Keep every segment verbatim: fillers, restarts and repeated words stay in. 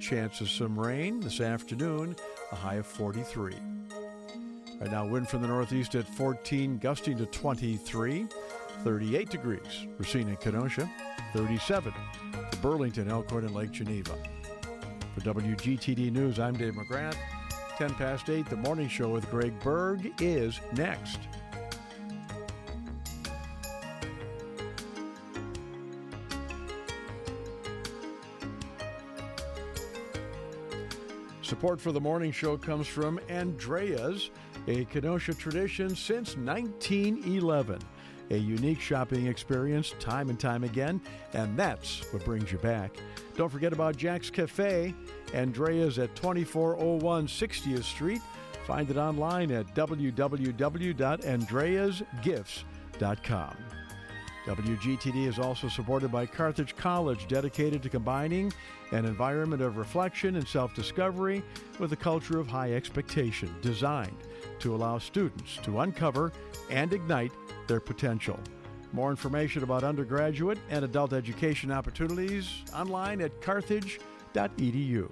chance of some rain this afternoon, a high of forty-three. Right now, wind from the northeast at fourteen, gusting to twenty-three, thirty-eight degrees. Racine and Kenosha, thirty-seven for Burlington, Elkhorn, and Lake Geneva. For W G T D News, I'm Dave McGrath. ten past eight, the morning show with Greg Berg is next. Support for the morning show comes from Andrea's, a Kenosha tradition since nineteen eleven. A unique shopping experience time and time again, and that's what brings you back. Don't forget about Jack's Cafe. Andrea's at twenty-four oh one sixtieth Street. Find it online at w w w dot andreas gifts dot com. W G T D is also supported by Carthage College, dedicated to combining an environment of reflection and self-discovery with a culture of high expectation, designed to allow students to uncover and ignite their potential. More information about undergraduate and adult education opportunities online at carthage dot e d u.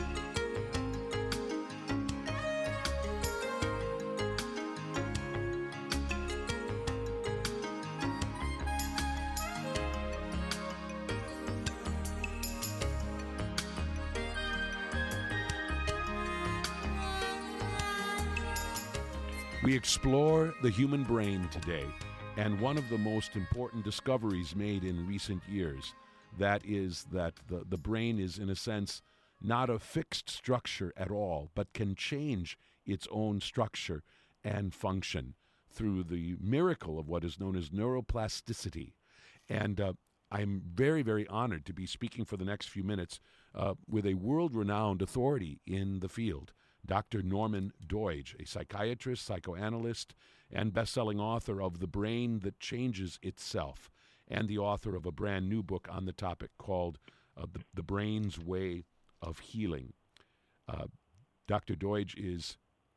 We explore the human brain today, and one of the most important discoveries made in recent years, that is that the, the brain is, in a sense, not a fixed structure at all, but can change its own structure and function through the miracle of what is known as neuroplasticity. And uh, I'm very, very honored to be speaking for the next few minutes uh, with a world-renowned authority in the field, Doctor Norman Doidge, a psychiatrist, psychoanalyst, and best-selling author of The Brain That Changes Itself, and the author of a brand new book on the topic called uh, the, the Brain's Way of Healing. Uh, Doctor Doidge is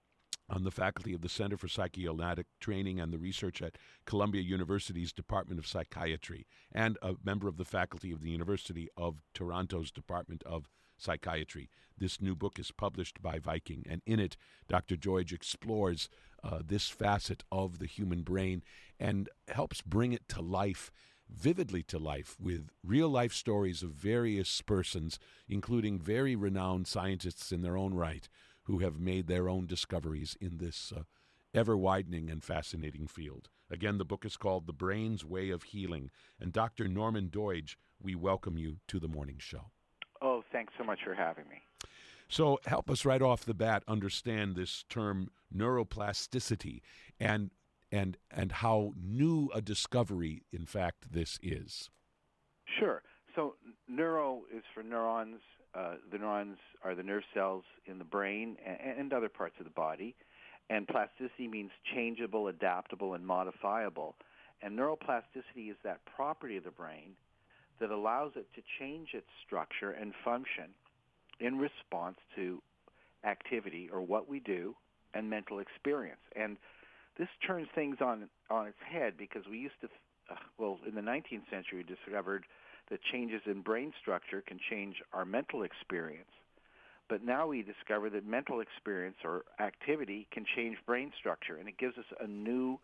on the faculty of the Center for Psychoanalytic Training and the Research at Columbia University's Department of Psychiatry, and a member of the faculty of the University of Toronto's Department of Psychiatry. This new book is published by Viking, and in it, Doctor Doidge explores uh, this facet of the human brain and helps bring it to life, vividly to life, with real-life stories of various persons, including very renowned scientists in their own right, who have made their own discoveries in this uh, ever-widening and fascinating field. Again, the book is called The Brain's Way of Healing. And Doctor Norman Doidge, we welcome you to the morning show. Oh, thanks so much for having me. So help us right off the bat understand this term neuroplasticity and and and how new a discovery, in fact, this is. Sure. So neuro is for neurons. Uh, the neurons are the nerve cells in the brain and, and other parts of the body. And plasticity means changeable, adaptable, and modifiable. And neuroplasticity is that property of the brain that allows it to change its structure and function in response to activity or what we do and mental experience. And this turns things on on its head, because we used to, uh, well, in the nineteenth century, we discovered that changes in brain structure can change our mental experience. But now we discover that mental experience or activity can change brain structure, and it gives us a new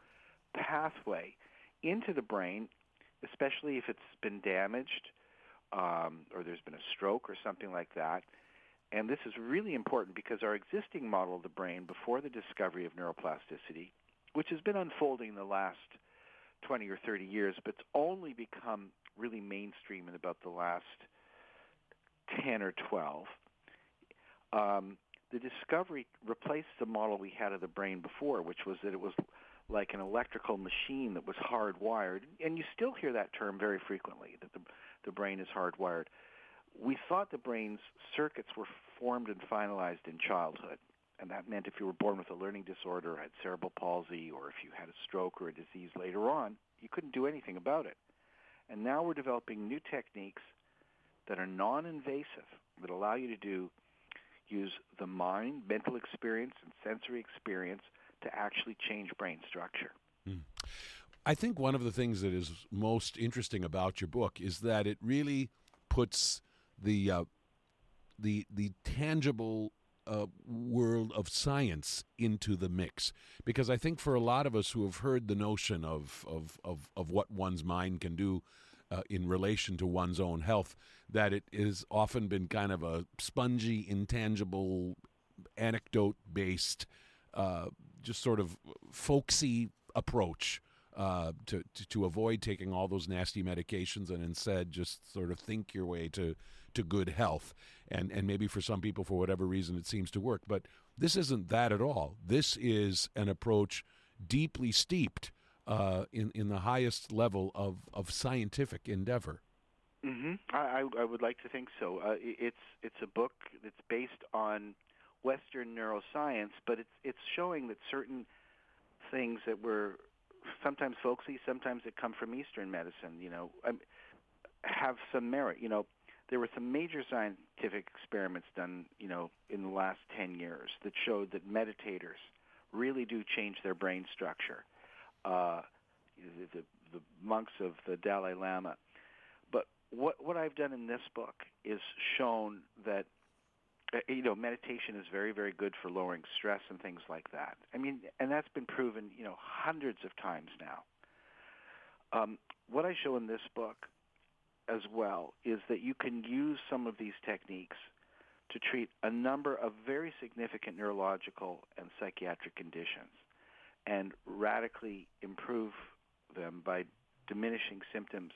pathway into the brain, especially if it's been damaged um, or there's been a stroke or something like that. And this is really important because our existing model of the brain before the discovery of neuroplasticity, which has been unfolding in the last twenty or thirty years, but it's only become really mainstream in about the last ten or twelve, um, the discovery replaced the model we had of the brain before, which was that it was like an electrical machine that was hardwired. And you still hear that term very frequently, that the, the brain is hardwired. We thought the brain's circuits were formed and finalized in childhood. And that meant if you were born with a learning disorder, had cerebral palsy, or if you had a stroke or a disease later on, you couldn't do anything about it. And now we're developing new techniques that are non-invasive, that allow you to do use the mind, mental experience, and sensory experience to actually change brain structure. Mm. I think one of the things that is most interesting about your book is that it really puts the uh, the the tangible uh, world of science into the mix, because I think for a lot of us who have heard the notion of of of, of what one's mind can do uh, in relation to one's own health, that it has often been kind of a spongy, intangible, anecdote-based, uh, just sort of folksy approach uh, to, to to avoid taking all those nasty medications and instead just sort of think your way to to good health. And and maybe for some people, for whatever reason, it seems to work. But this isn't that at all. This is an approach deeply steeped uh, in in the highest level of, of scientific endeavor. Mm-hmm. I, I would like to think so. Uh, it's it's a book that's based on Western neuroscience, but it's it's showing that certain things that were sometimes folksy, sometimes that come from Eastern medicine, you know, have some merit. You know, there were some major scientific experiments done, you know, in the last ten years that showed that meditators really do change their brain structure. Uh, the, the, the monks of the Dalai Lama. But what what I've done in this book is shown that, uh, you know, meditation is very, very good for lowering stress and things like that. I mean, and that's been proven, you know, hundreds of times now. Um, what I show in this book as well is that you can use some of these techniques to treat a number of very significant neurological and psychiatric conditions and radically improve them by diminishing symptoms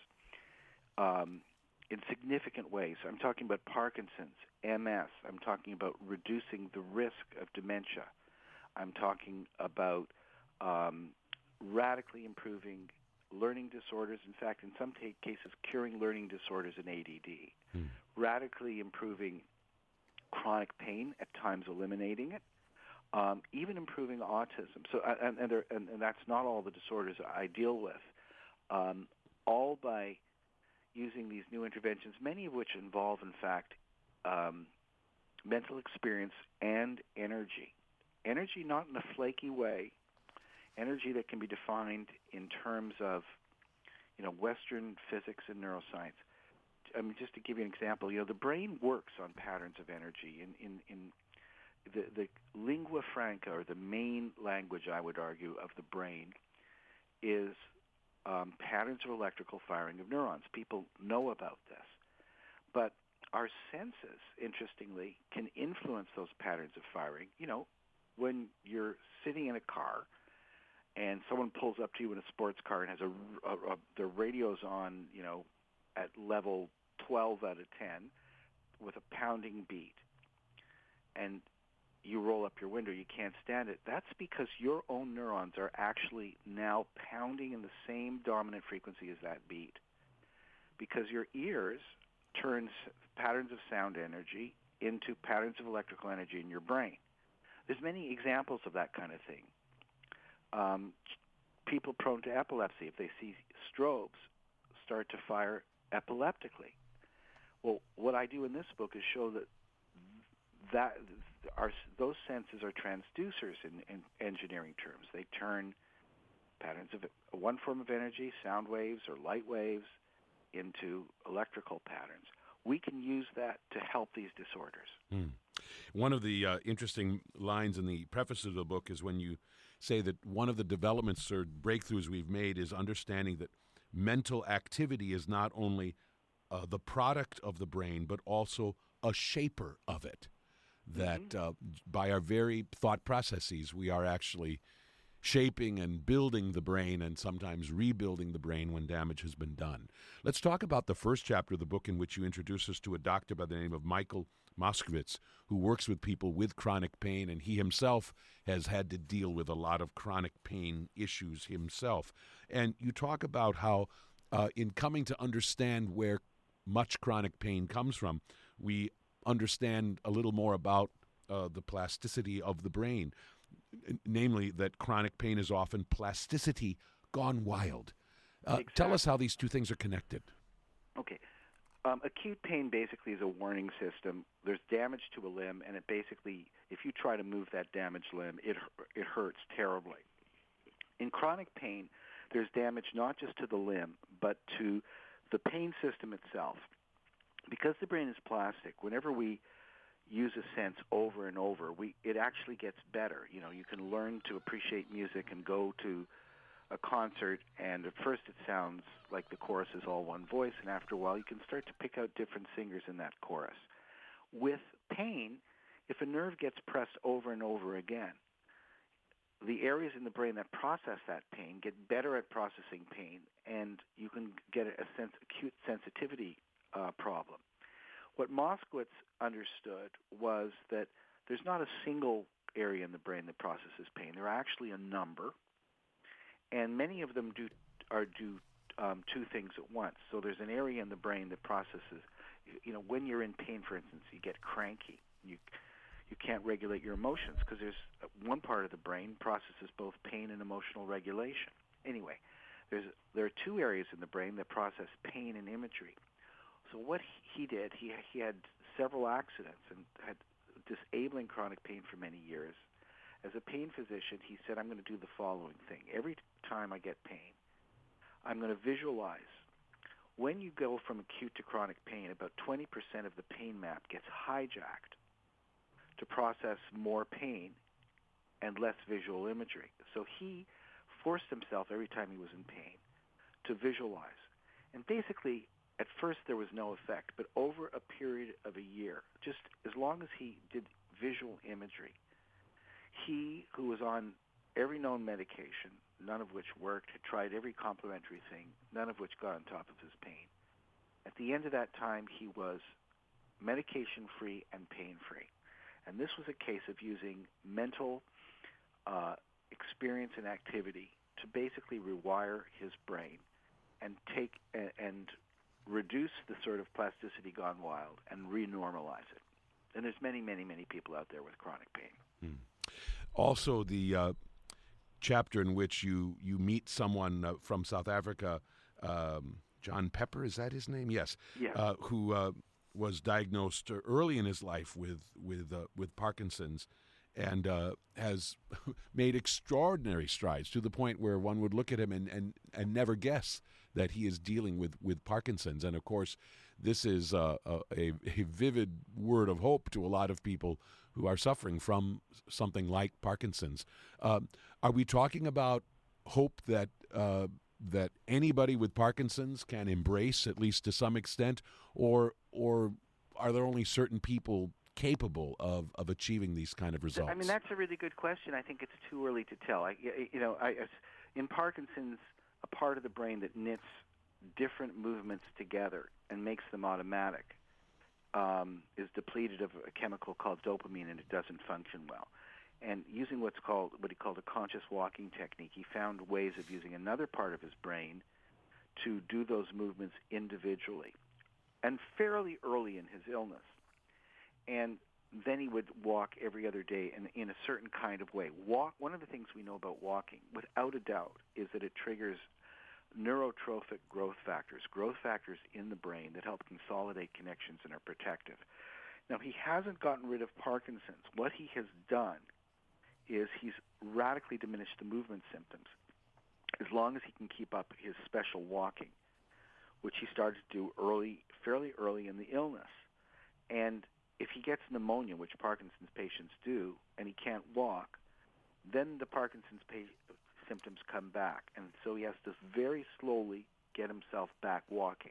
um, in significant ways. I'm talking about Parkinson's, M S. I'm talking about reducing the risk of dementia. I'm talking about um, radically improving learning disorders. In fact, in some t- cases, curing learning disorders in A D D. Hmm. Radically improving chronic pain, at times eliminating it. Um, even improving autism. So, and, and, there, and, and that's not all the disorders I deal with. Um, all by using these new interventions, many of which involve, in fact, um, mental experience and energy. Energy not in a flaky way. Energy that can be defined in terms of, you know, Western physics and neuroscience. I mean, just to give you an example, you know, the brain works on patterns of energy. In in, in the, the lingua franca, or the main language, I would argue, of the brain is um, patterns of electrical firing of neurons. People know about this. But our senses, interestingly, can influence those patterns of firing. You know, when you're sitting in a car and someone pulls up to you in a sports car and has a, a, a the radio's on, you know, at level twelve out of ten with a pounding beat, and you roll up your window, you can't stand it. That's because your own neurons are actually now pounding in the same dominant frequency as that beat, because your ears turns patterns of sound energy into patterns of electrical energy in your brain. There's many examples of that kind of thing. Um, people prone to epilepsy, if they see strobes, start to fire epileptically. Well, what I do in this book is show that that our, those senses are transducers in, in engineering terms. They turn patterns of one form of energy, sound waves or light waves, into electrical patterns. We can use that to help these disorders. Mm. One of the uh, interesting lines in the preface of the book is when you say that one of the developments or breakthroughs we've made is understanding that mental activity is not only uh, the product of the brain, but also a shaper of it. That mm-hmm. uh, by our very thought processes, we are actually shaping and building the brain, and sometimes rebuilding the brain when damage has been done. Let's talk about the first chapter of the book, in which you introduce us to a doctor by the name of Michael Moskowitz, who works with people with chronic pain, and he himself has had to deal with a lot of chronic pain issues himself. And you talk about how uh, in coming to understand where much chronic pain comes from, we understand a little more about uh, the plasticity of the brain, n- namely that chronic pain is often plasticity gone wild. Uh, exactly. Tell us how these two things are connected. Okay. Um, acute pain basically is a warning system. There's damage to a limb, and it basically, if you try to move that damaged limb, it it hurts terribly. In chronic pain, there's damage not just to the limb, but to the pain system itself. Because the brain is plastic, whenever we use a sense over and over, we it actually gets better. You know, you can learn to appreciate music and go to a concert, and at first it sounds like the chorus is all one voice, and after a while you can start to pick out different singers in that chorus. With pain, if a nerve gets pressed over and over again, the areas in the brain that process that pain get better at processing pain, and you can get a sense, acute sensitivity uh, problem. What Moskowitz understood was that there's not a single area in the brain that processes pain. There are actually a number, and many of them do are do um, two things at once. So there's an area in the brain that processes, you know, when you're in pain, for instance, you get cranky. You you can't regulate your emotions because there's one part of the brain processes both pain and emotional regulation. Anyway, there's there are two areas in the brain that process pain and imagery. So what he did, he he had several accidents and had disabling chronic pain for many years. As a pain physician, he said, I'm going to do the following thing. Every time I get pain, I'm going to visualize. When you go from acute to chronic pain, about twenty percent of the pain map gets hijacked to process more pain and less visual imagery. So he forced himself every time he was in pain to visualize. And basically, at first there was no effect, but over a period of a year, just as long as he did visual imagery, he, who was on every known medication, none of which worked, had tried every complementary thing, none of which got on top of his pain. At the end of that time, he was medication-free and pain-free. And this was a case of using mental uh, experience and activity to basically rewire his brain and take and, and reduce the sort of plasticity gone wild and renormalize it. And there's many, many, many people out there with chronic pain. Hmm. Also, the uh, chapter in which you, you meet someone uh, from South Africa, um, John Pepper, is that his name? Yes. Yeah. Uh, who uh, was diagnosed early in his life with with uh, with Parkinson's, and uh, has made extraordinary strides to the point where one would look at him and, and, and never guess that he is dealing with, with Parkinson's. And of course, this is uh, a, a, a vivid word of hope to a lot of people who are suffering from something like Parkinson's. Um, are we talking about hope that uh, that anybody with Parkinson's can embrace, at least to some extent, or or are there only certain people capable of, of achieving these kind of results? I mean, that's a really good question. I think it's too early to tell. I, you know, I, in Parkinson's, a part of the brain that knits different movements together and makes them automatic um, is depleted of a chemical called dopamine, and it doesn't function well. And using what's called what he called a conscious walking technique, he found ways of using another part of his brain to do those movements individually, and fairly early in his illness. And then he would walk every other day in, in a certain kind of way. Walk. One of the things we know about walking, without a doubt, is that it triggers neurotrophic growth factors, growth factors in the brain that help consolidate connections and are protective. Now, he hasn't gotten rid of Parkinson's. What he has done is he's radically diminished the movement symptoms as long as he can keep up his special walking, which he started to do early, fairly early in the illness. And if he gets pneumonia, which Parkinson's patients do, and he can't walk, then the Parkinson's pa- symptoms come back. And so he has to very slowly get himself back walking.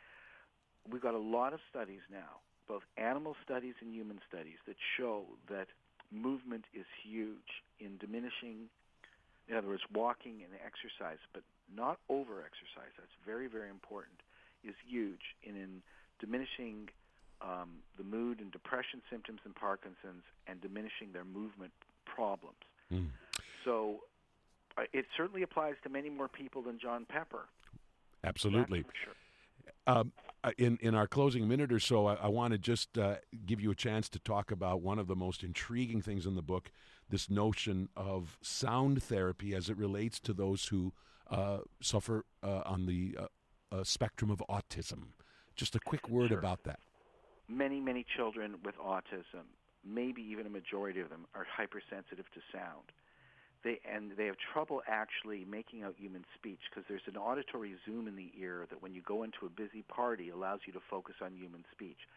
We've got a lot of studies now, both animal studies and human studies, that show that movement is huge in diminishing, in other words, walking and exercise, but not over-exercise. That's very, very important, is huge in, in diminishing um, the mood and depression symptoms in Parkinson's and diminishing their movement problems. Mm. So uh, it certainly applies to many more people than John Pepper. Absolutely. That's for sure. Um, in, in our closing minute or so, I, I want to just uh, give you a chance to talk about one of the most intriguing things in the book, this notion of sound therapy as it relates to those who uh, suffer uh, on the uh, uh, spectrum of autism. Just a quick word Sure. about that. Many, many children with autism, maybe even a majority of them, are hypersensitive to sound. They and they have trouble actually making out human speech because there's an auditory zoom in the ear that when you go into a busy party allows you to focus on human speech.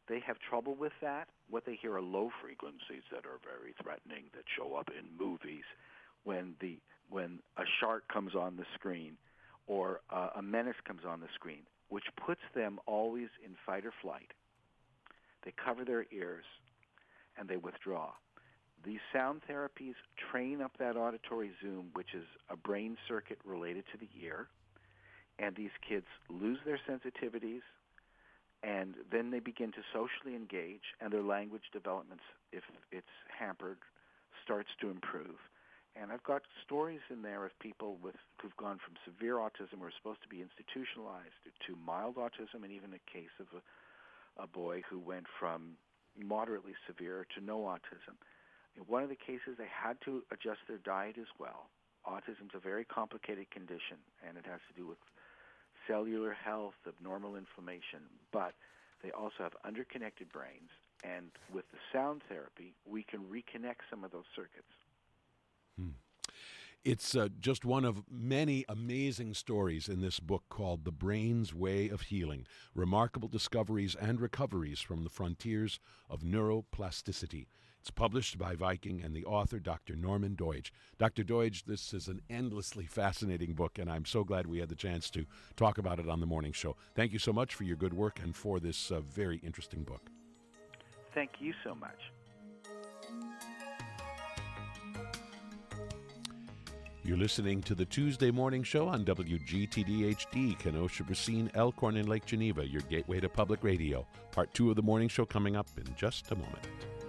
they have trouble with that. What they hear are low frequencies that are very threatening that show up in movies when the when a shark comes on the screen or uh, a menace comes on the screen, which puts them always in fight or flight. They cover their ears and they withdraw. These sound therapies train up that auditory zoom, which is a brain circuit related to the ear, and these kids lose their sensitivities, and then they begin to socially engage, and their language development, if it's hampered, starts to improve. And I've got stories in there of people with who've gone from severe autism who are supposed to be institutionalized to mild autism, and even a case of a, a boy who went from moderately severe to no autism. In one of the cases, they had to adjust their diet as well. Autism's a very complicated condition, and it has to do with cellular health, abnormal inflammation, but they also have underconnected brains, and with the sound therapy, we can reconnect some of those circuits. Hmm. It's uh, just one of many amazing stories in this book called The Brain's Way of Healing, Remarkable Discoveries and Recoveries from the Frontiers of Neuroplasticity. It's published by Viking and the author, Doctor Norman Doidge. Doctor Doidge, this is an endlessly fascinating book, and I'm so glad we had the chance to talk about it on the morning show. Thank you so much for your good work and for this uh, very interesting book. Thank you so much. You're listening to the Tuesday Morning Show on W G T D H D, Kenosha, Racine, Elkhorn, and Lake Geneva, your gateway to public radio. Part two of the morning show coming up in just a moment.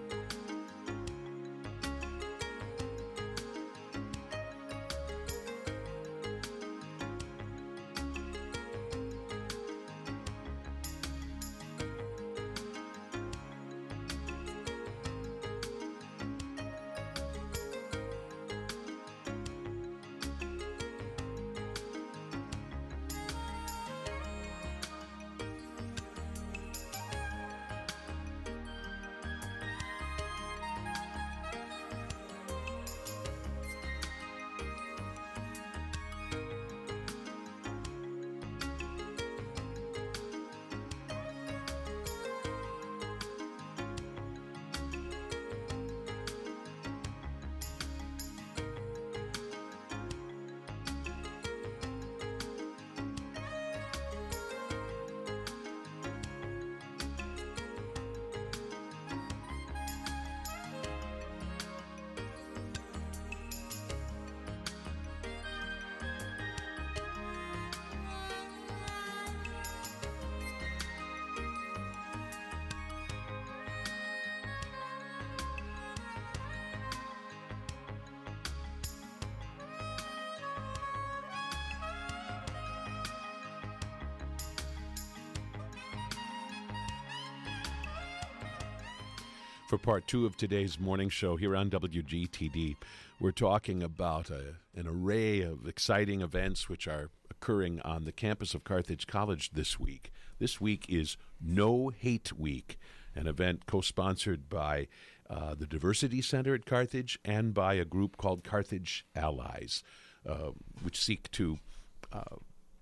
For part two of today's morning show here on W G T D, we're talking about a, an array of exciting events which are occurring on the campus of Carthage College this week. This week is No Hate Week, an event co-sponsored by uh, the Diversity Center at Carthage and by a group called Carthage Allies, uh, which seek to uh,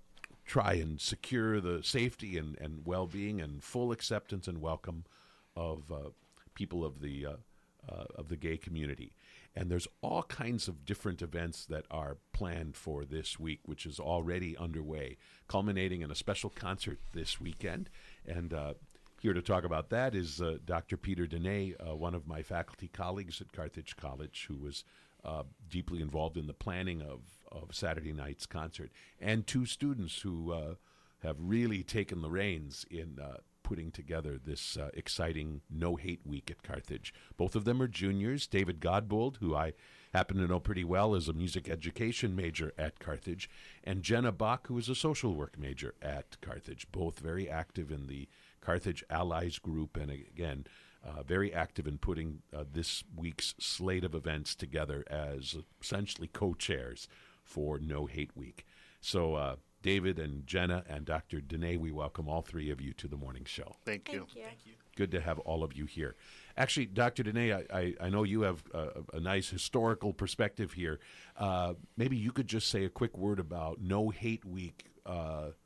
try and secure the safety and, and well-being and full acceptance and welcome of uh, people of the uh, uh, of the gay community. And there's all kinds of different events that are planned for this week, which is already underway, culminating in a special concert this weekend. And uh, here to talk about that is uh, Doctor Peter Dene, uh, one of my faculty colleagues at Carthage College, who was uh, deeply involved in the planning of, of Saturday night's concert, and two students who uh, have really taken the reins in uh, putting together this uh, exciting No Hate Week at Carthage. Both of them are juniors. David Godbold, who I happen to know pretty well, is a music education major at Carthage, and Jenna Bach, who is a social work major at Carthage, both very active in the Carthage Allies group, and again, uh, very active in putting uh, this week's slate of events together as essentially co-chairs for No Hate Week. So, uh, David and Jenna and Doctor Dene, we welcome all three of you to the morning show. Thank you. Thank you. Thank you. Good to have all of you here. Actually, Doctor Dene, I, I, I know you have a, a nice historical perspective here. Uh, maybe you could just say a quick word about No Hate Week, uh,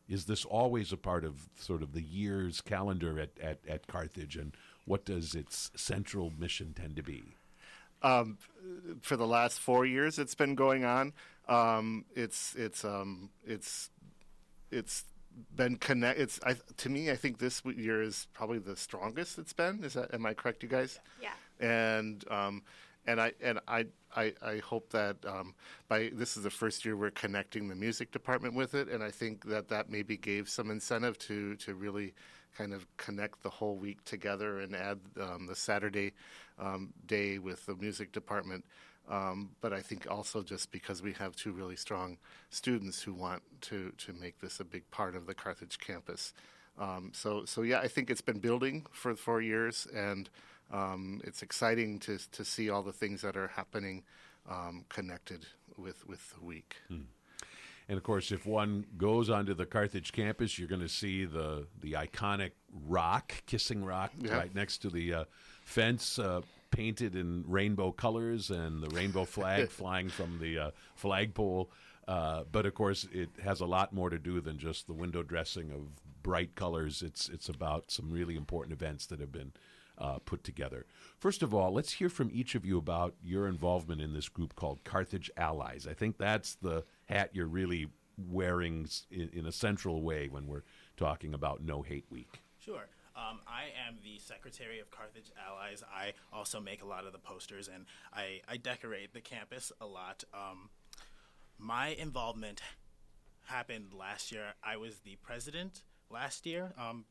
is this always a part of sort of the year's calendar at, at, at Carthage, and what does its central mission tend to be? Um, for the last four years, it's been going on. Um, it's it's um, it's it's been connect. It's I, to me, I think this year is probably the strongest it's been. Is that am I correct, you guys? Yeah. And um, and I and I I, I hope that um, by this is the first year we're connecting the music department with it, and I think that that maybe gave some incentive to to really kind of connect the whole week together and add um, the Saturday um, day with the music department. Um, but I think also just because we have two really strong students who want to, to make this a big part of the Carthage campus. Um, so, so yeah, I think it's been building for four years, and um, it's exciting to to see all the things that are happening um, connected with, with the week. Hmm. And, of course, if one goes onto the Carthage campus, you're going to see the, the iconic rock, Kissing Rock, yeah. right next to the uh, fence, uh, painted in rainbow colors, and the rainbow flag flying from the uh, flagpole. Uh, but, of course, it has a lot more to do than just the window dressing of bright colors. It's, it's about some really important events that have been uh, put together. First of all, let's hear from each of you about your involvement in this group called Carthage Allies. I think that's the hat you're really wearing in, in a central way when we're talking about No Hate Week. Sure. Um, I am the secretary of Carthage Allies. I also make a lot of the posters, and I, I decorate the campus a lot. Um, my involvement happened last year. I was the president last year, um,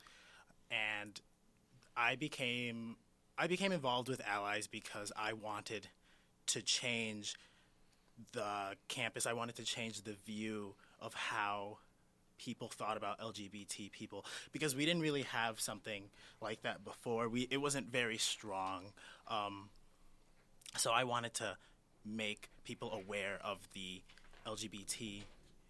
and I became I became involved with Allies because I wanted to change the campus. I wanted to change the view of how people thought about L G B T people, because we didn't really have something like that before. We it wasn't very strong. Um, so I wanted to make people aware of the L G B T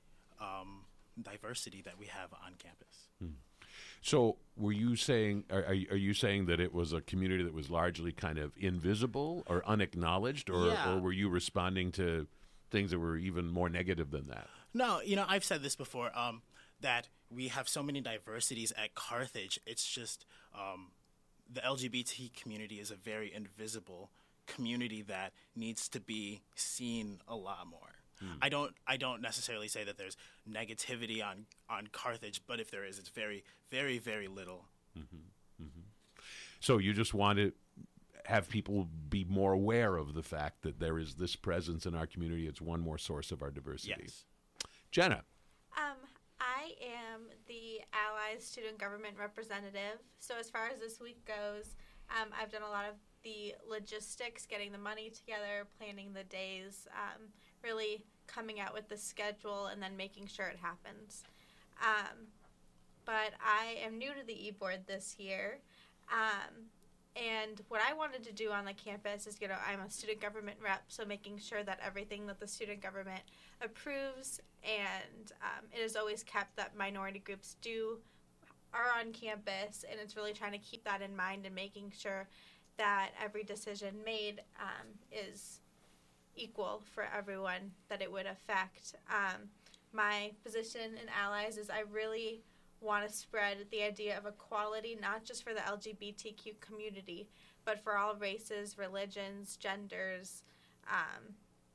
um, diversity that we have on campus. Hmm. So were you saying, are, are you saying that it was a community that was largely kind of invisible or unacknowledged, or, Yeah. or were you responding to things that were even more negative than that? No, you know, I've said this before, um, that we have so many diversities at Carthage. It's just um, the L G B T community is a very invisible community that needs to be seen a lot more. Hmm. I don't I don't necessarily say that there's negativity on, on Carthage, but if there is, it's very, very, very little. Mm-hmm. Mm-hmm. So you just want to have people be more aware of the fact that there is this presence in our community. It's one more source of our diversity. Yes. Jenna. Um, I am the Allies Student Government Representative. So as far as this week goes, um, I've done a lot of the logistics, getting the money together, planning the days, um, really coming out with the schedule and then making sure it happens. Um, but I am new to the e-board this year. Um, and what I wanted to do on the campus is, you know, I'm a student government rep, so making sure that everything that the student government approves and um, it is always kept that minority groups do are on campus, and it's really trying to keep that in mind and making sure that every decision made um, is equal for everyone that it would affect. Um, my position in Allies is I really want to spread the idea of equality, not just for the L G B T Q community, but for all races, religions, genders, um,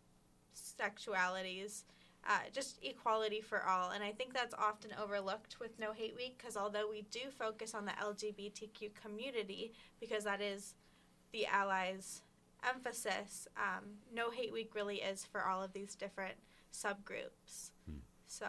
sexualities, uh, just equality for all. And I think that's often overlooked with No Hate Week, because although we do focus on the L G B T Q community, because that is the Allies' emphasis, um, No Hate Week really is for all of these different subgroups. Hmm. So...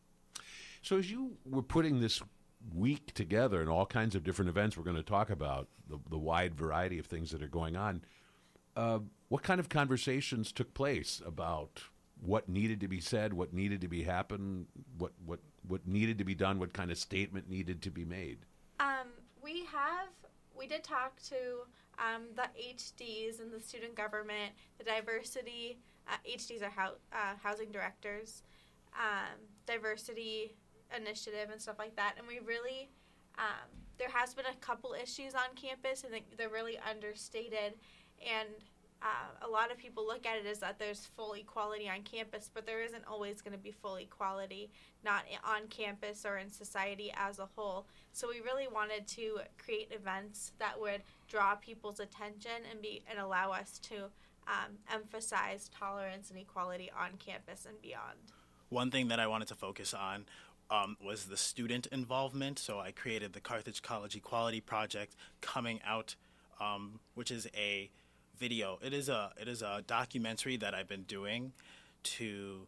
So as you were putting this week together and all kinds of different events, we're going to talk about the, the wide variety of things that are going on. Uh, what kind of conversations took place about what needed to be said, what needed to be happen, what what what needed to be done, what kind of statement needed to be made? Um, we have we did talk to um, the H Ds and the student government, the diversity. Uh, H Ds are ho- uh, housing directors, um, diversity initiative and stuff like that, and we really um, there has been a couple issues on campus, and they're really understated, and uh, a lot of people look at it as that there's full equality on campus, but there isn't always going to be full equality, not on campus or in society as a whole. So we really wanted to create events that would draw people's attention and be and allow us to um, emphasize tolerance and equality on campus and beyond. One thing that I wanted to focus on um, was the student involvement. So I created the Carthage College Equality Project Coming Out, um, which is a video. It is a it is a documentary that I've been doing to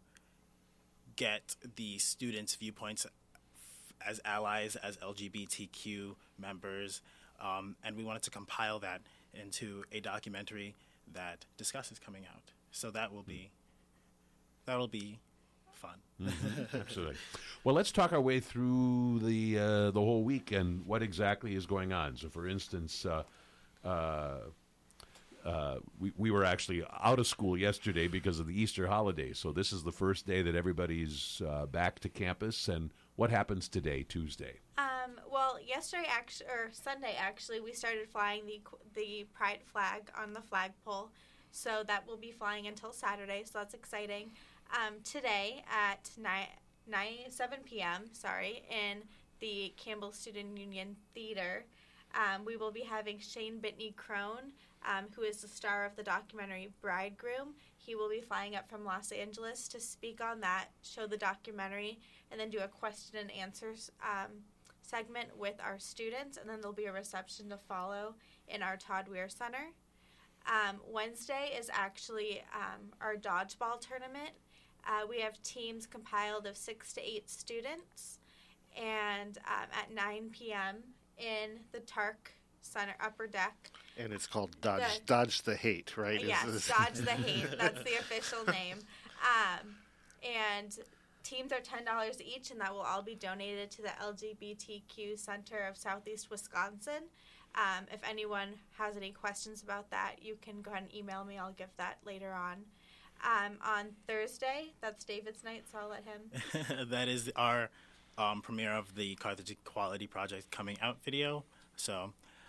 get the students' viewpoints as allies, as L G B T Q members, um, and we wanted to compile that into a documentary that discusses coming out. So that will be that will be fun. Mm-hmm. Absolutely. Well, let's talk our way through the uh, the whole week and what exactly is going on. So, for instance, uh, uh, uh, we we were actually out of school yesterday because of the Easter holiday. So this is the first day that everybody's uh, back to campus. And what happens today, Tuesday? Um, well, yesterday, actually, or Sunday, actually, we started flying the the pride flag on the flagpole. So that will be flying until Saturday. So that's exciting. Um, today at nine, nine, seven p.m., sorry, in the Campbell Student Union Theater, um, we will be having Shane Bitney Crone, um, who is the star of the documentary Bridegroom. He will be flying up from Los Angeles to speak on that, show the documentary, and then do a question and answers um, segment with our students, and then there'll be a reception to follow in our Todd Weir Center. Um, Wednesday is actually um, our dodgeball tournament. Uh, we have teams compiled of six to eight students, and um, at nine p.m. in the Tark Center upper deck. And it's called Dodge the, Dodge the Hate, right? Yes, Is, is Dodge the Hate. That's the official name. Um, and teams are ten dollars each, and that will all be donated to the L G B T Q Center of Southeast Wisconsin. Um, if anyone has any questions about that, you can go ahead and email me. I'll give that later on. Um, on Thursday, that's David's night, so I'll let him. That is our um, premiere of the Carthage Equality Project Coming Out video. So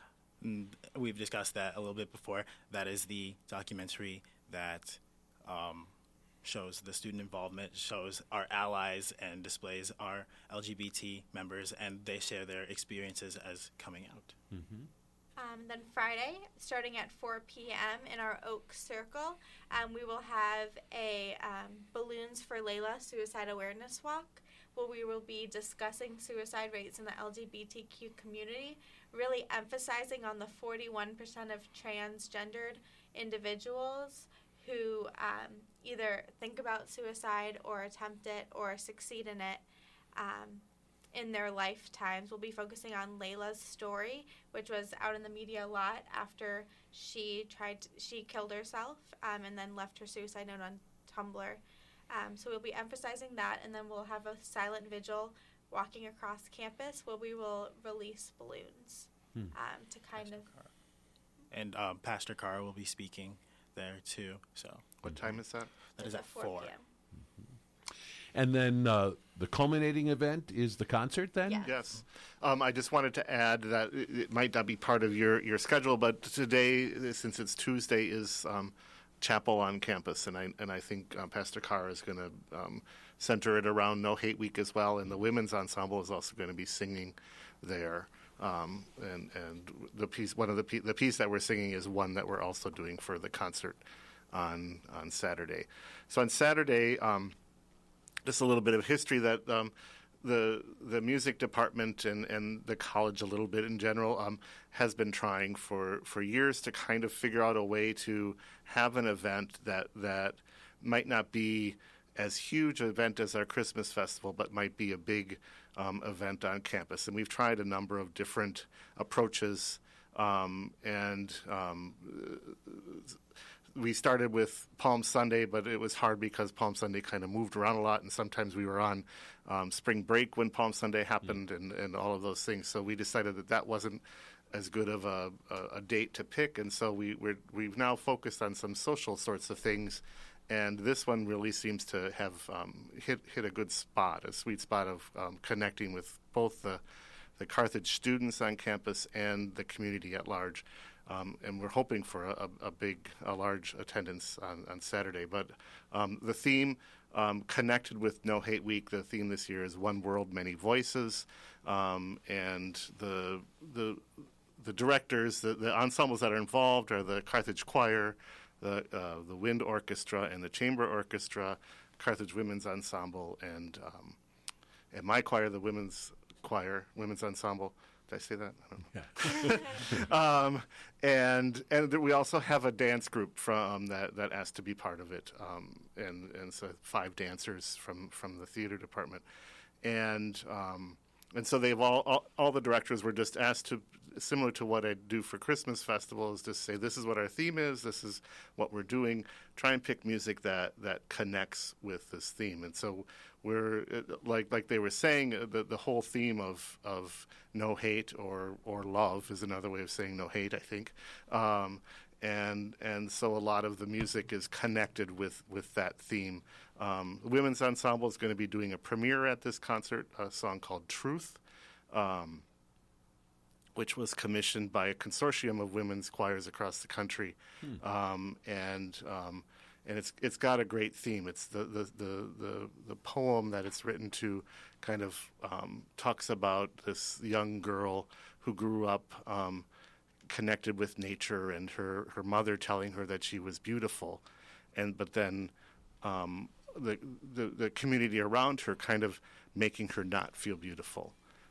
mm, we've discussed that a little bit before. That is the documentary that um, shows the student involvement, shows our allies, and displays our L G B T members, and they share their experiences as coming out. Mm-hmm. Um, then Friday, starting at four p.m. in our Oak Circle, um, we will have a um, Balloons for Layla Suicide Awareness Walk, where we will be discussing suicide rates in the L G B T Q community, really emphasizing on the forty-one percent of transgendered individuals who um, either think about suicide or attempt it or succeed in it um, in their lifetimes. We'll be focusing on Layla's story, which was out in the media a lot after she tried to, she killed herself um, and then left her suicide note on Tumblr. Um, so we'll be emphasizing that, and then we'll have a silent vigil walking across campus where we will release balloons Hmm. um, to kind Pastor of... Carr. And um, Pastor Carr will be speaking there too. So what time is that? that is at at four. p.m. And then uh, the culminating event is the concert then? Yeah. Yes. Um, I just wanted to add that it, it might not be part of your, your schedule, but today, since it's Tuesday, is um, chapel on campus, and I and I think uh, Pastor Carr is going to um, center it around No Hate Week as well, and the women's ensemble is also going to be singing there. Um, and and the piece, one of the the piece that we're singing is one that we're also doing for the concert on on Saturday. So on Saturday. Um, Just a little bit of history that um, the the music department and, and the college a little bit in general um, has been trying for, for years to kind of figure out a way to have an event that that might not be as huge an event as our Christmas festival, but might be a big um, event on campus. And we've tried a number of different approaches, um, and um, we started with Palm Sunday, but it was hard because Palm Sunday kind of moved around a lot, and sometimes we were on um, spring break when Palm Sunday happened, mm. and, and all of those things. So we decided that that wasn't as good of a, a, a date to pick, and so we, we're, we've now focused on some social sorts of things, and this one really seems to have um, hit hit a good spot, a sweet spot of um, connecting with both the the Carthage students on campus and the community at large. Um, and we're hoping for a, a big, a large attendance on, on Saturday. But um, the theme um, connected with No Hate Week, the theme this year is One World, Many Voices. Um, and the the the directors, the, the ensembles that are involved are the Carthage Choir, the uh, the Wind Orchestra, and the Chamber Orchestra, Carthage Women's Ensemble, and um, and my choir, the Women's Choir, Women's Ensemble. Did I say that? I don't know. Yeah. um, and and we also have a dance group from that, that asked to be part of it, um, and and so five dancers from, from the theater department, and um, and so they've all, all all the directors were just asked to, similar to what I do for Christmas festivals, to say this is what our theme is, this is what we're doing. Try and pick music that, that connects with this theme, and so we're like like they were saying, the the whole theme of of no hate or or love is another way of saying no hate, I think, um, and and so a lot of the music is connected with with that theme. Um, the Women's Ensemble is going to be doing a premiere at this concert, a song called Truth. Um, which was commissioned by a consortium of women's choirs across the country, hmm. um, and um, and it's it's got a great theme. It's the the, the, the, the poem that it's written to kind of um, talks about this young girl who grew up um, connected with nature, and her, her mother telling her that she was beautiful, and but then um, the, the the community around her kind of making her not feel beautiful.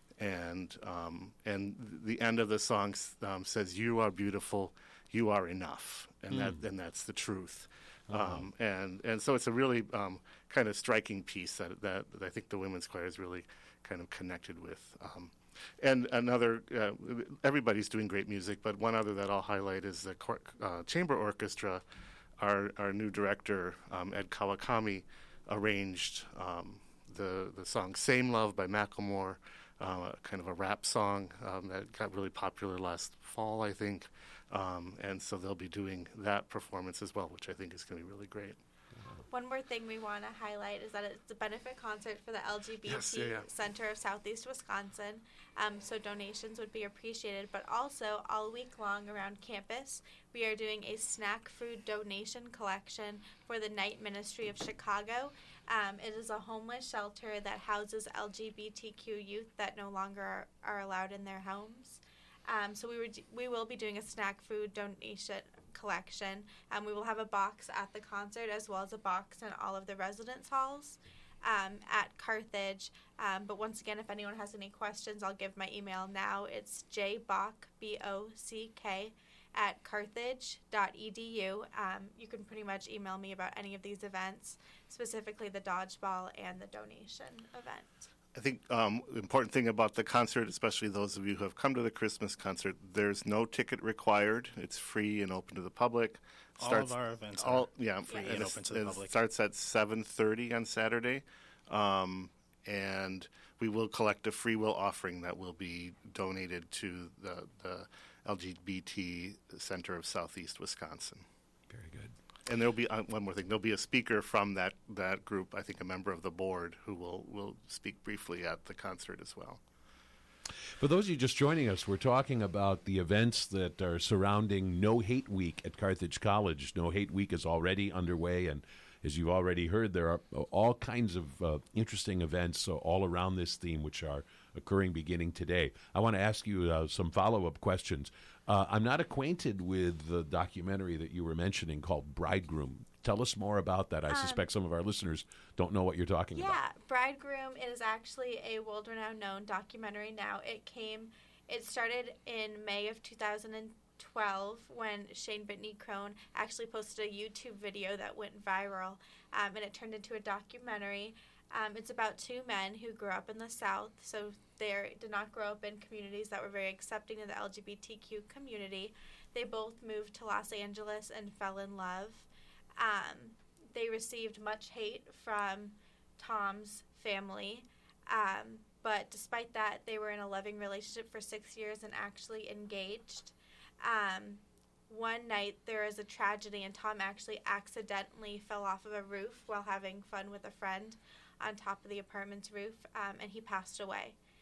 And um, and the end of the song um, says, "You are beautiful, you are enough," and mm. that and that's the truth. Uh-huh. Um, and and so it's a really um, kind of striking piece that, that that I think the women's choir is really kind of connected with. Um, and another, uh, everybody's doing great music, but one other that I'll highlight is the cor- uh, Chamber Orchestra. Our our new director, um, Ed Kawakami, arranged um, the the song "Same Love" by Macklemore. Uh, kind of a rap song um, that got really popular last fall, I think. Um, and so they'll be doing that performance as well, which I think is going to be really great. One more thing we want to highlight is that it's a benefit concert for the L G B T yes, yeah, yeah. Center of Southeast Wisconsin, um, so donations would be appreciated. But also, all week long around campus, we are doing a snack food donation collection for the Night Ministry of Chicago. Um, it is a homeless shelter that houses L G B T Q youth that no longer are, are allowed in their homes. Um, so we were d- we will be doing a snack food donation collection. Um, we will have a box at the concert as well as a box in all of the residence halls um, at Carthage. Um, but once again, if anyone has any questions, I'll give my email now. It's jbock, B O C K, at carthage dot e d u. Um, you can pretty much email me about any of these events, specifically the dodgeball and the donation event. I think um, the important thing about the concert, especially those of you who have come to the Christmas concert, there's no ticket required. It's free and open to the public. Starts, all of our events all, are yeah, free and, and open to the it public. It starts at seven thirty on Saturday, um, and we will collect a free will offering that will be donated to the, the L G B T Center of Southeast Wisconsin. Very good. And there'll be uh, one more thing. There'll be a speaker from that, that group, I think a member of the board, who will, will speak briefly at the concert as well. For those of you just joining us, we're talking about the events that are surrounding No Hate Week at Carthage College. No Hate Week is already underway, and as you've already heard, there are all kinds of uh, interesting events uh, all around this theme, which are occurring beginning today. I want to ask you uh, some follow-up questions. Uh, I'm not acquainted with the documentary that you were mentioning called Bridegroom. Tell us more about that. I um, suspect some of our listeners don't know what you're talking yeah, about. Yeah, Bridegroom is actually a world-renowned known documentary now. It came, it started in May of two thousand twelve when Shane Bitney Crone actually posted a YouTube video that went viral, um, and it turned into a documentary. Um, it's about two men who grew up in the South, so they did not grow up in communities that were very accepting of the L G B T Q community. They both moved to Los Angeles and fell in love. Um, they received much hate from Tom's family, um, but despite that, they were in a loving relationship for six years and actually engaged. Um, one night, there is a tragedy, and Tom actually accidentally fell off of a roof while having fun with a friend on top of the apartment's roof, um, and he passed away.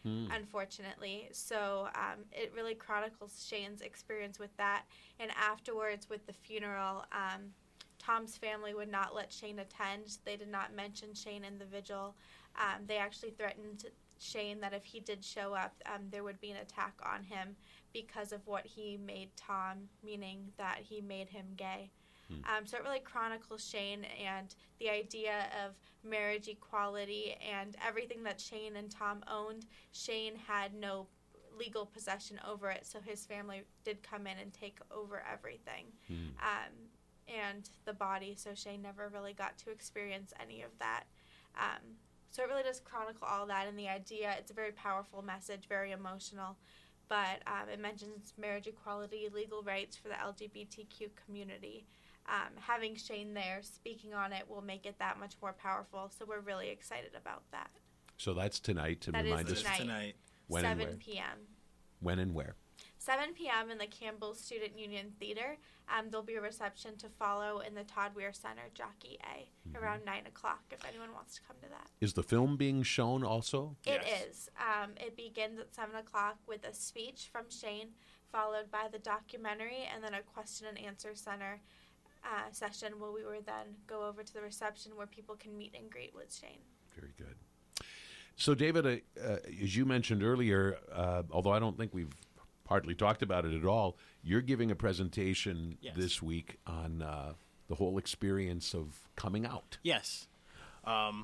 mm. unfortunately. So um, it really chronicles Shane's experience with that. And afterwards, with the funeral, um, Tom's family would not let Shane attend. They did not mention Shane in the vigil. Um, they actually threatened Shane that if he did show up, um, there would be an attack on him because of what he made Tom, meaning that he made him gay. Hmm. Um, so it really chronicles Shane and the idea of marriage equality and everything that Shane and Tom owned. Shane had no legal possession over it, so his family did come in and take over everything. Hmm. Um, and the body, so Shane never really got to experience any of that. Um, so it really does chronicle all that, and the idea, it's a very powerful message, very emotional, but um, it mentions marriage equality, legal rights for the L G B T Q community. Um, having Shane there speaking on it will make it that much more powerful, so we're really excited about that. So that's tonight, to that remind is us. tonight, tonight. When seven and where? p.m. When and where? seven p.m. in the Campbell Student Union Theater. Um, there'll be a reception to follow in the Todd Weir Center, Jockey A, mm-hmm. around nine o'clock, if anyone wants to come to that. Is the film being shown also? It yes. is. Um, it begins at seven o'clock with a speech from Shane, followed by the documentary, and then a question and answer center uh, session where we will then go over to the reception where people can meet and greet with Shane. Very good. So, David, uh, uh, as you mentioned earlier, uh, although I don't think we've hardly talked about it at all, you're giving a presentation yes. this week on uh, the whole experience of coming out. Yes. Um,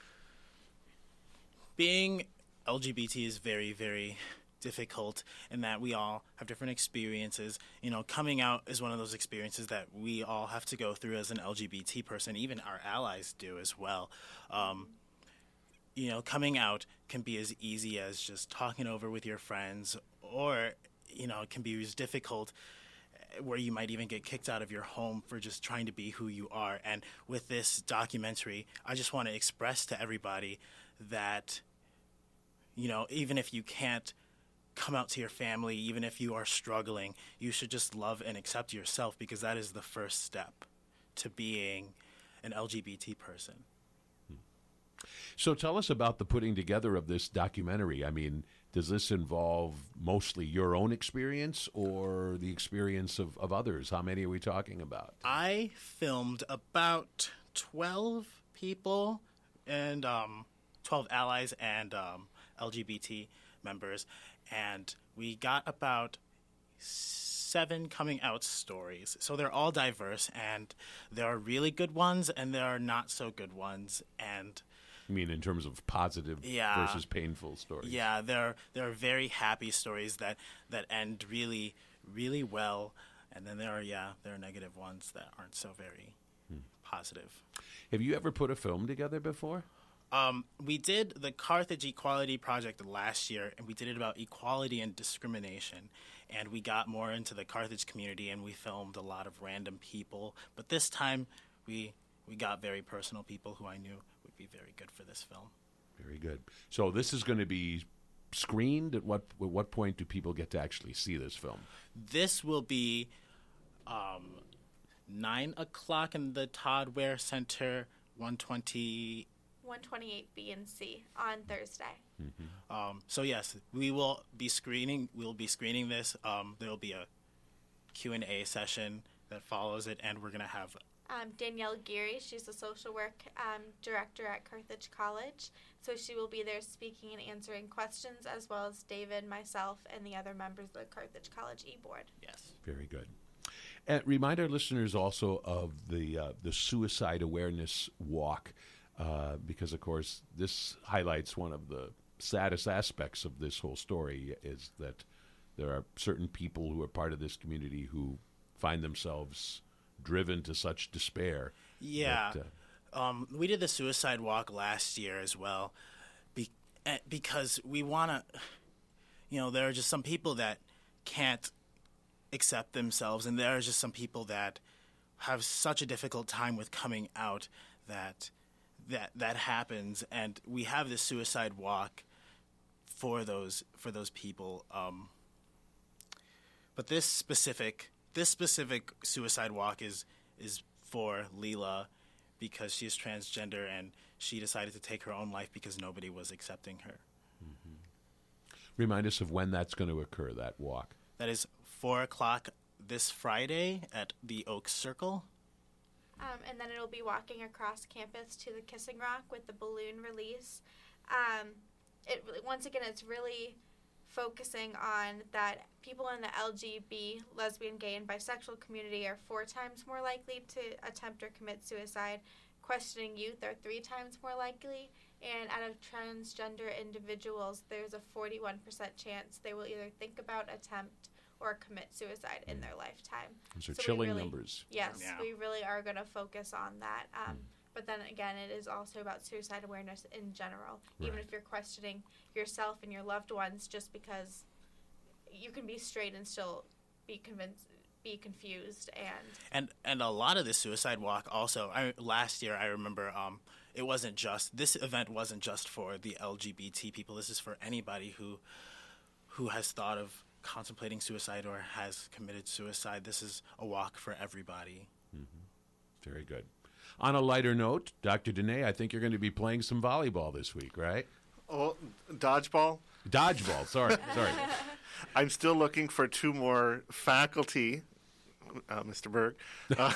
being L G B T is very, very difficult in that we all have different experiences. You know, coming out is one of those experiences that we all have to go through as an L G B T person. Even our allies do as well. Um, you know, coming out can be as easy as just talking over with your friends, or, you know, it can be as difficult where you might even get kicked out of your home for just trying to be who you are. And with this documentary, I just want to express to everybody that, you know, even if you can't come out to your family, even if you are struggling, you should just love and accept yourself, because that is the first step to being an L G B T person. So tell us about the putting together of this documentary. I mean, does this involve mostly your own experience or the experience of, of others? How many are we talking about? I filmed about twelve people and um, twelve allies and um, L G B T members, and we got about seven coming out stories. So they're all diverse, and there are really good ones and there are not so good ones. And I mean, in terms of positive yeah. versus painful stories. Yeah, there there are very happy stories that, that end really, really well, and then there are yeah there are negative ones that aren't so very hmm. positive. Have you ever put a film together before? Um, we did the Carthage Equality Project last year, and we did it about equality and discrimination. And we got more into the Carthage community, and we filmed a lot of random people. But this time, we we got very personal people who I knew would be very good for this film. Very good. So this is going to be screened? At what at what point do people get to actually see this film? This will be um, nine o'clock in the Todd Weir Center, one twenty. one twenty-eight B and C on Thursday. Mm-hmm. Um, so yes, we will be screening. We'll be screening this. Um, there will be a Q and A session that follows it, and we're gonna have um, Danielle Geary. She's the social work um, director at Carthage College, so she will be there speaking and answering questions, as well as David, myself, and the other members of the Carthage College e-board. Yes, very good. And remind our listeners also of the uh, the suicide awareness walk. Uh, because, of course, this highlights one of the saddest aspects of this whole story, is that there are certain people who are part of this community who find themselves driven to such despair. Yeah. That, uh, um, we did the suicide walk last year as well, be- because we want to, you know, there are just some people that can't accept themselves, and there are just some people that have such a difficult time with coming out that... that that happens, and we have this suicide walk for those for those people. Um, but this specific this specific suicide walk is is for Leela, because she is transgender and she decided to take her own life because nobody was accepting her. Mm-hmm. Remind us of when that's going to occur, that walk. That is four o'clock this Friday at the Oak Circle. Um, and then it'll be walking across campus to the Kissing Rock with the balloon release. Um, it once again, it's really focusing on that people in the L G B, lesbian, gay, and bisexual community are four times more likely to attempt or commit suicide. Questioning youth are three times more likely. And out of transgender individuals, there's a forty-one percent chance they will either think about, attempt, or commit suicide in their lifetime. Those are So we chilling really- numbers. Yes, Yeah. we really are going to focus on that. Um, But then again, it is also about suicide awareness in general. Even Right. if you're questioning yourself and your loved ones, just because you can be straight and still be convinced, be confused, and And and a lot of the suicide walk also. I, last year, I remember um, it wasn't just this event wasn't just for the L G B T people. This is for anybody who who has thought of contemplating suicide or has committed suicide. This is a walk for everybody. Very good. On a lighter note, Doctor Dene, I think you're going to be playing some volleyball this week, right? Oh, dodgeball. Dodgeball. Sorry, sorry. I'm still looking for two more faculty, uh, Mister Berg, uh,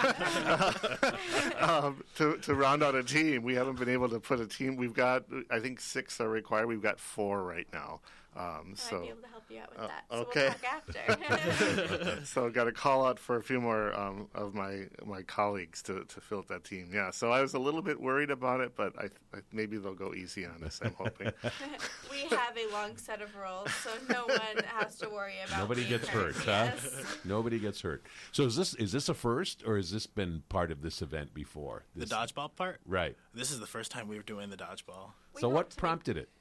um, to, to round out a team. We haven't been able to put a team. We've got, I think, six are required. We've got four right now. Um, I so, might be able to help you out with uh, that. So okay. we'll talk after. so I've got to call out for a few more um, of my my colleagues to, to fill out that team. Yeah, so I was a little bit worried about it, but I, I maybe they'll go easy on us. I'm hoping. We have a long set of rules, so no one has to worry about. Nobody being gets hurt, huh? Yes. Nobody gets hurt. So is this is this a first, or has this been part of this event before? The This- dodgeball part. Right. This is the first time we were doing the dodgeball. We So hope what to be- prompted it?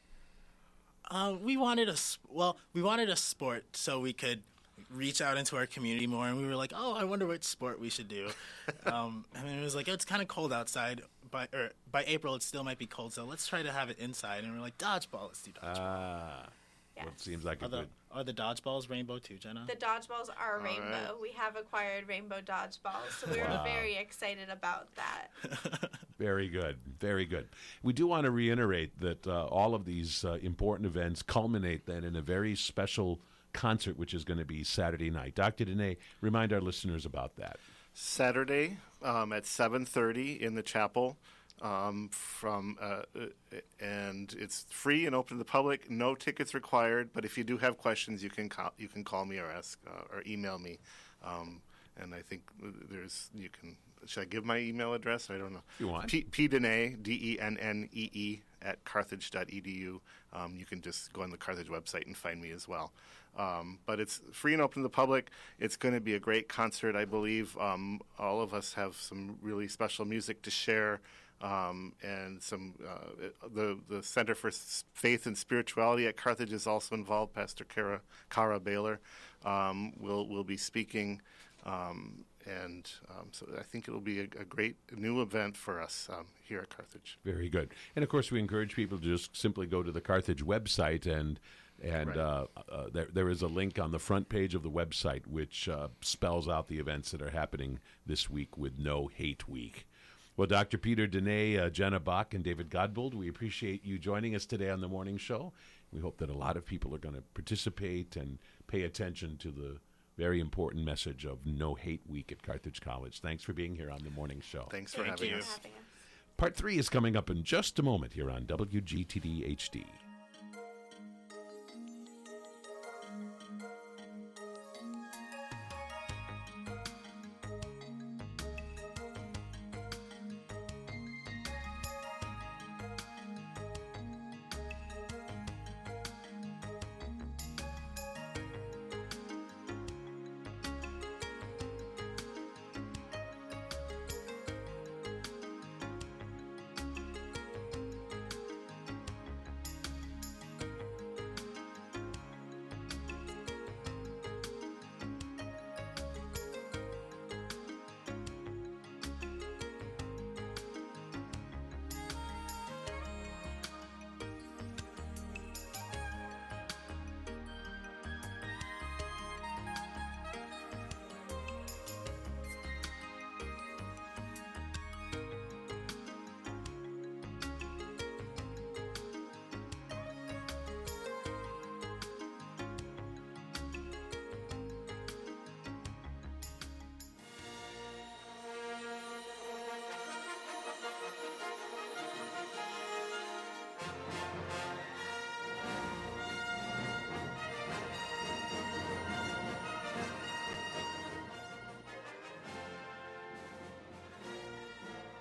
Uh, we wanted a s- well, we wanted a sport so we could reach out into our community more, and we were like, oh, I wonder what sport we should do. um, and it was like, oh, it's kind of cold outside. By or by April, it still might be cold, so let's try to have it inside. And we're like, dodgeball, let's do dodgeball. Ah, Yes. well, it seems like a are the good. are the dodgeballs rainbow too, Jenna? The dodgeballs are rainbow. right. We have acquired rainbow dodgeballs, so we were Wow. very excited about that. Very good. Very good. We do want to reiterate that uh, all of these uh, important events culminate then in a very special concert, which is going to be Saturday night. Doctor Dene, remind our listeners about that. Saturday um, at seven thirty in the chapel. Um, from uh, uh, and it's free and open to the public. No tickets required. But if you do have questions, you can call, you can call me or ask uh, or email me. Um, and I think there's you can. Should I give my email address? I don't know. You want? P, P Dene, D E N N E E at carthage dot e d u. Um, you can just go on the Carthage website and find me as well. Um, but it's free and open to the public. It's going to be a great concert, I believe. Um, all of us have some really special music to share. Um, and some uh, the the Center for S- Faith and Spirituality at Carthage is also involved. Pastor Cara, Cara Baylor um, will will be speaking, um, and um, so I think it will be a, a great new event for us um, here at Carthage. Very good. And of course, we encourage people to just simply go to the Carthage website, and and Right. uh, uh, there there is a link on the front page of the website which uh, spells out the events that are happening this week with No Hate Week. Well, Doctor Peter Dene, uh, Jenna Bach, and David Godbold, we appreciate you joining us today on the morning show. We hope that a lot of people are going to participate and pay attention to the very important message of No Hate Week at Carthage College. Thanks for being here on the morning show. Thanks for Thank having you. us. Having us. Part three is coming up in just a moment here on W G T D H D.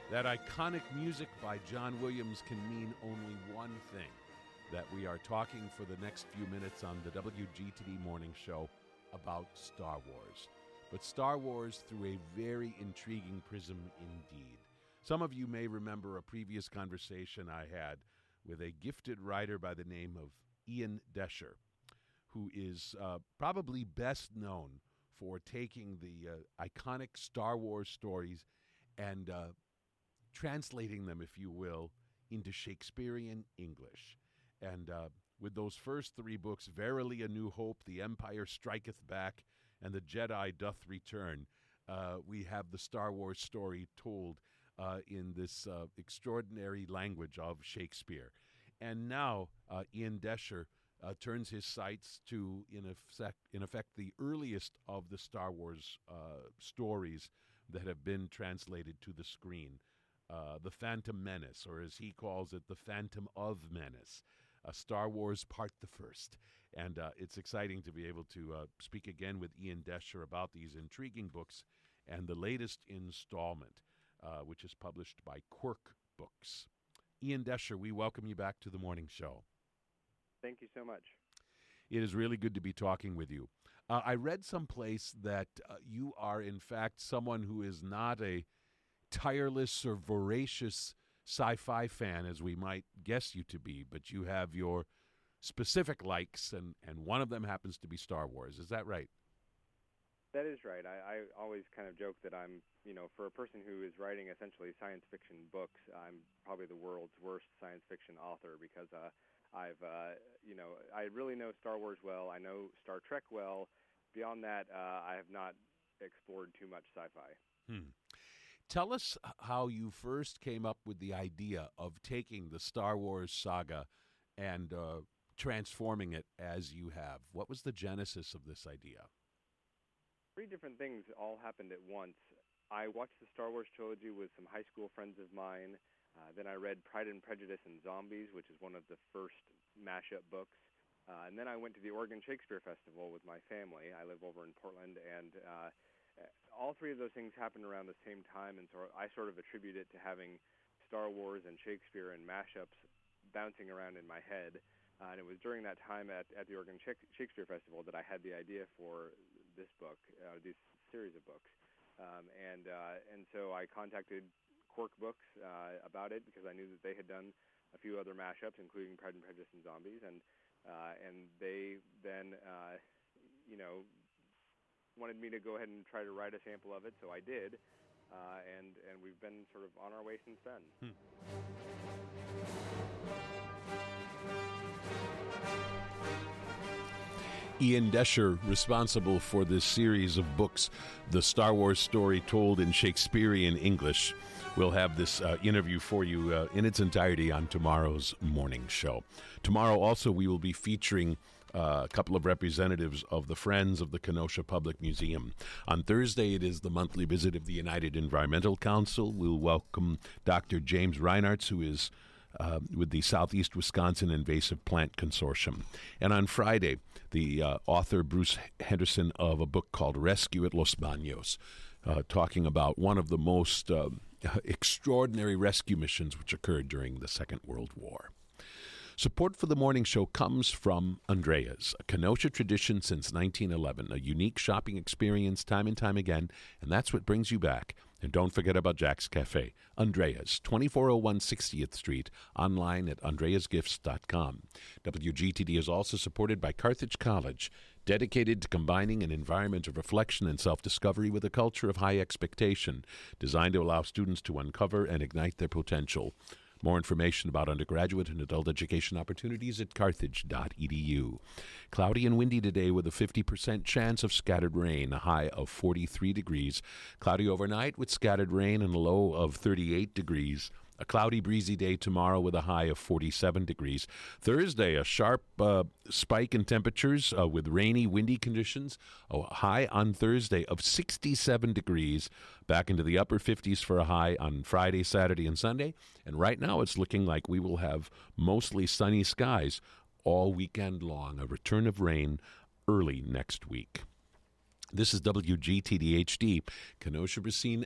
That iconic music by John Williams can mean only one thing, that we are talking for the next few minutes on the W G T D Morning Show about Star Wars. But Star Wars through a very intriguing prism indeed. Some of you may remember a previous conversation I had with a gifted writer by the name of Ian Desher, who is uh, probably best known for taking the uh, iconic Star Wars stories and uh, translating them, if you will, into Shakespearean English. And uh, with those first three books, Verily A New Hope, The Empire Striketh Back, and The Jedi Doth Return, uh, we have the Star Wars story told uh, in this uh, extraordinary language of Shakespeare. And now uh, Ian Desher uh, turns his sights to, in effect, in effect, the earliest of the Star Wars uh, stories that have been translated to the screen. Uh, the Phantom Menace, or as he calls it, the Phantom of Menace, uh, Star Wars Part the First. And uh, it's exciting to be able to uh, speak again with Ian Desher about these intriguing books and the latest installment, uh, which is published by Quirk Books. Ian Desher, we welcome you back to the morning show. Thank you so much. It is really good to be talking with you. Uh, I read someplace that uh, you are, in fact, someone who is not a tireless or voracious sci-fi fan, as we might guess you to be, but you have your specific likes, and, and one of them happens to be Star Wars. Is that right? That is right. I, I always kind of joke that I'm, you know, for a person who is writing essentially science fiction books, I'm probably the world's worst science fiction author because uh, I've, uh, you know, I really know Star Wars well. I know Star Trek well. Beyond that, uh, I have not explored too much sci-fi. Hmm. Tell us how you first came up with the idea of taking the Star Wars saga and uh, transforming it as you have. What was the genesis of this idea? Three different things all happened at once. I watched the Star Wars trilogy with some high school friends of mine. Uh, then I read Pride and Prejudice and Zombies, which is one of the first mashup books. Uh, and then I went to the Oregon Shakespeare Festival with my family. I live over in Portland, and uh, all three of those things happened around the same time, and so I sort of attribute it to having Star Wars and Shakespeare and mashups bouncing around in my head. Uh, and it was during that time at, at the Oregon Shakespeare Festival that I had the idea for this book, uh, this series of books. Um, and uh, and so I contacted Quirk Books uh, about it because I knew that they had done a few other mashups, including Pride and Prejudice and Zombies, and uh, and they then, uh, you know, wanted me to go ahead and try to write a sample of it, so I did, uh, and and we've been sort of on our way since then. Hmm. Ian Desher, responsible for this series of books, The Star Wars Story Told in Shakespearean English. We'll have this uh, interview for you uh, in its entirety on tomorrow's morning show. Tomorrow also we will be featuring uh, a couple of representatives of the Friends of the Kenosha Public Museum. On Thursday it is the monthly visit of the United Environmental Council. We'll welcome Doctor James Reinartz, who is Uh, with the Southeast Wisconsin Invasive Plant Consortium. And on Friday, the uh, author Bruce Henderson of a book called Rescue at Los Baños, uh, talking about one of the most uh, extraordinary rescue missions which occurred during the Second World War. Support for the morning show comes from Andrea's, a Kenosha tradition since nineteen eleven, a unique shopping experience time and time again, and that's what brings you back. And don't forget about Jack's Cafe, Andrea's, twenty-four oh one sixtieth Street, online at andreas gifts dot com. W G T D is also supported by Carthage College, dedicated to combining an environment of reflection and self-discovery with a culture of high expectation, designed to allow students to uncover and ignite their potential. More information about undergraduate and adult education opportunities at carthage dot e d u. Cloudy and windy today with a fifty percent chance of scattered rain, a high of forty-three degrees. Cloudy overnight with scattered rain and a low of thirty-eight degrees. A cloudy, breezy day tomorrow with a high of forty-seven degrees. Thursday, a sharp uh, spike in temperatures uh, with rainy, windy conditions. A high on Thursday of sixty-seven degrees. Back into the upper fifties for a high on Friday, Saturday, and Sunday. And right now it's looking like we will have mostly sunny skies all weekend long. A return of rain early next week. This is W G T D H D, Kenosha Racine